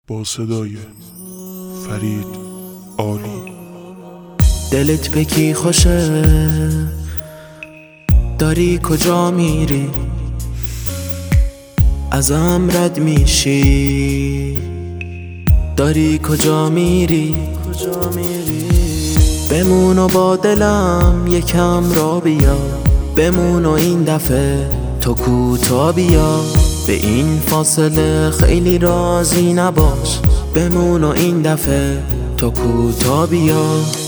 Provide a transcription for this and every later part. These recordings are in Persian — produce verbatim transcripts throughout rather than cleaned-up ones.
با صدای فرید عالی. دلت به کی خوشه؟ داری کجا میری؟ ازم رد میشی؟ داری کجا میری؟ بمون و با دلم یکم را بیا، بمون و این دفعه تو کوتا بیا. به این فاصله خیلی راضی نباش، بمون و این دفعه تو کوتا بیا.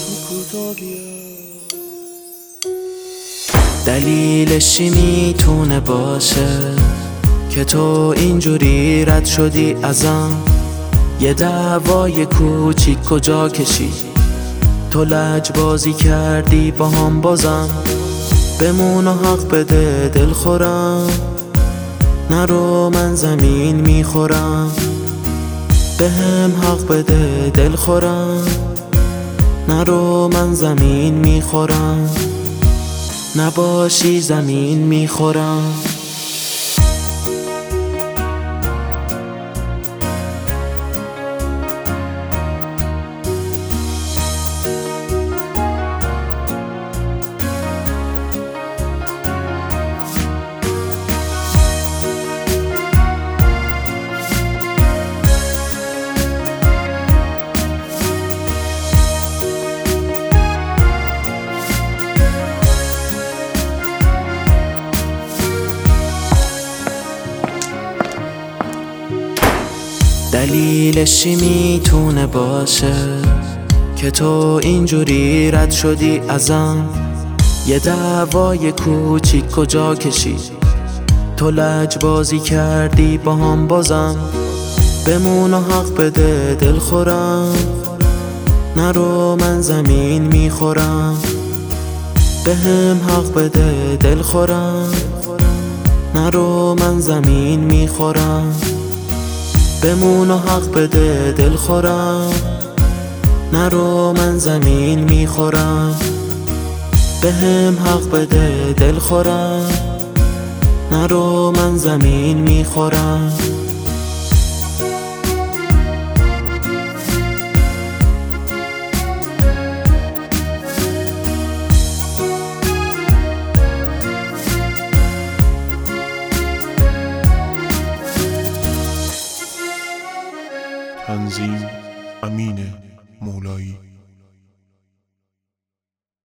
دلیلش چی میتونه باشه که تو اینجوری رد شدی ازم؟ یه دعوای کوچیک کجا کشی؟ تو لجبازی کردی با هم بازم. بمون و حق بده دل خورم، نرو من زمین میخورم. به هم حق بده دل خورم، نرو من زمین میخورم. نباشی زمین میخورم. دلیلش چی میتونه باشه که تو اینجوری رد شدی ازم؟ یه دعوای کوچیک کجا کشی؟ تو لجبازی کردی با هم بازم. بمون و حق بده دل خورم، نرو من زمین میخورم. به هم حق بده دل خورم، نرو من زمین میخورم. بمون و حق بده دل خورم، نرو من زمین میخورم. به هم حق بده دل خورم، نرو من زمین میخورم. تنظیم امین مولایی.